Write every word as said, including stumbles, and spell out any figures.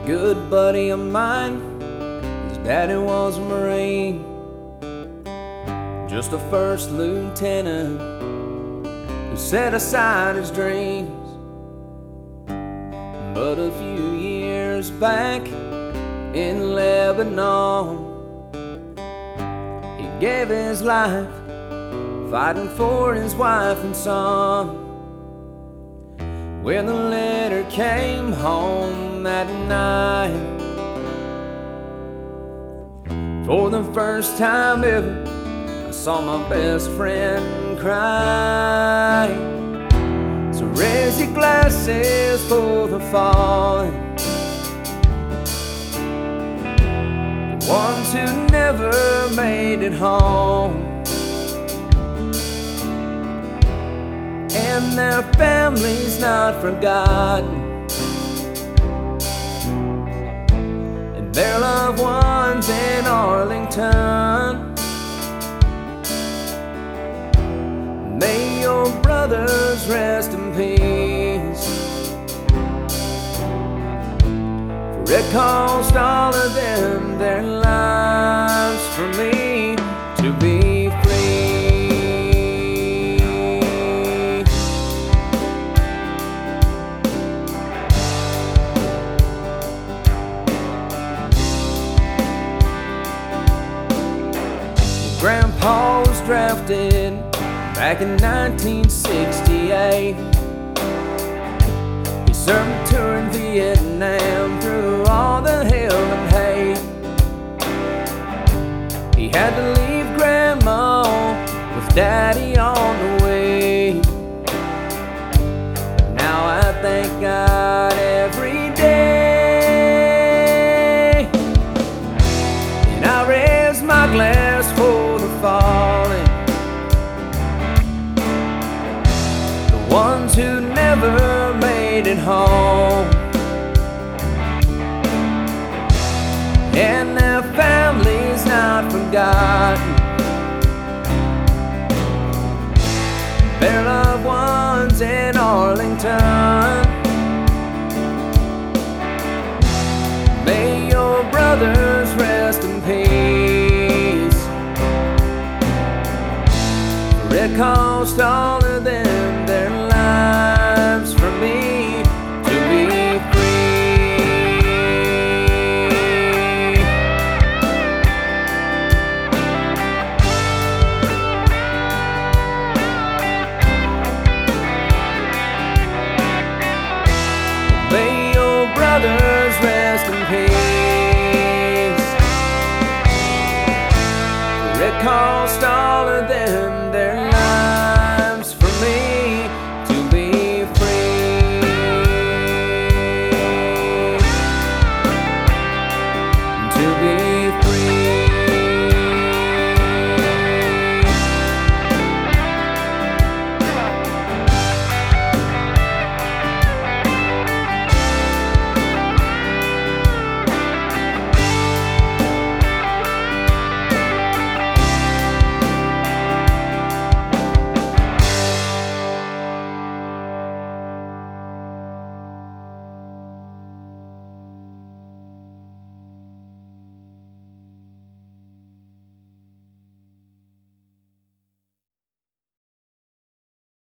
Good buddy of mine, his daddy was a Marine, just a first lieutenant who set aside his dreams. But a few years back in Lebanon, he gave his life fighting for his wife and son. When the letter came home that night, for the first time ever, I saw my best friend cry. So raise your glasses for the fallen, the ones who never made it home, and their families not forgotten, and their loved ones in Arlington. May your brothers rest in peace, for it cost all of them their lives for me to be free. Grandpa was drafted back in nineteen sixty-eight. He served a tour in Vietnam through all the hell and hate. He had to leave Grandma with Daddy on the way. But now I thank God every day, and I raise my glass for the fallen, the ones who never made it home, and their families not forgotten, their loved ones in Arlington. May your brothers rest in peace, for it cost all